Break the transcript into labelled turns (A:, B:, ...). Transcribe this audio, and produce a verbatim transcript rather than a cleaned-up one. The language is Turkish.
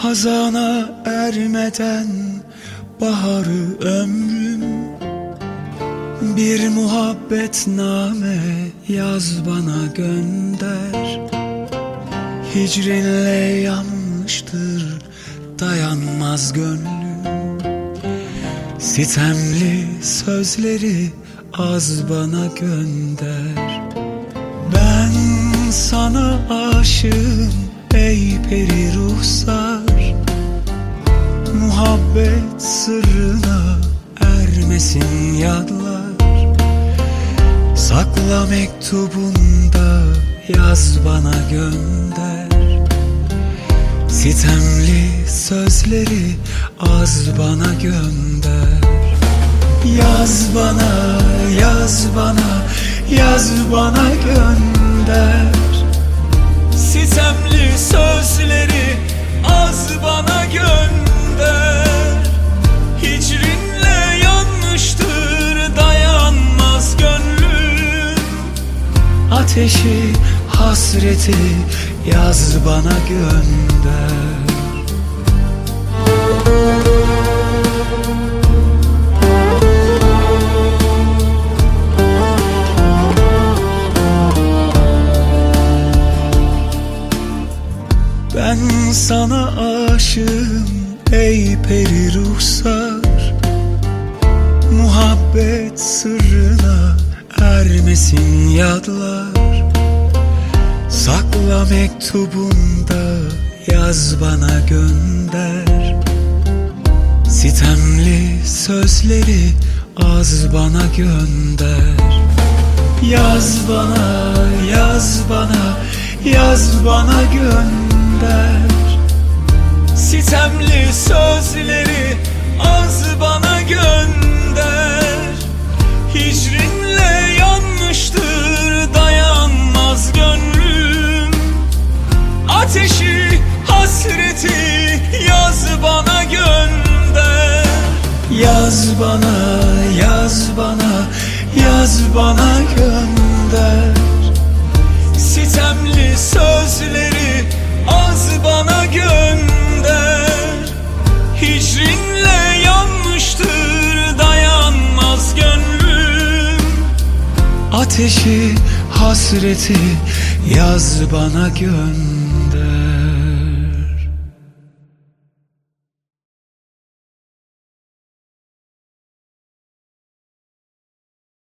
A: Hazana ermeden baharı ömrüm, bir muhabbetname yaz bana gönder. Hicrinle yanmıştır dayanmaz gönlüm, sitemli sözleri az bana gönder. Ben sana aşığım ey peri ruhsar, muhabbet sırrına ermesin yadlar. Sakla mektubunda yaz bana gönder, sitemli sözleri az bana gönder. Yaz bana, yaz bana, yaz bana gönder, sitemli sözleri az bana gönder. Hicrinle yanmıştır dayanmaz gönlüm, ateşi hasreti yaz bana gönder. Ben sana aşığım ey peri ruhsar, muhabbet sırrına ermesin yadlar. Sakla mektubunda yaz bana gönder, sitemli sözleri az bana gönder. Yaz bana, yaz bana, yaz bana gönder, sitemli sözleri az bana gönder. Hicrinle yanmıştır dayanmaz gönlüm, ateşi hasreti yaz bana gönder. Yaz bana, yaz bana, yaz bana gönder, sitemli sözleri az bana gönder. Hicrinle yanmıştır dayanmaz gönlüm, ateşi hasreti yaz bana gönder.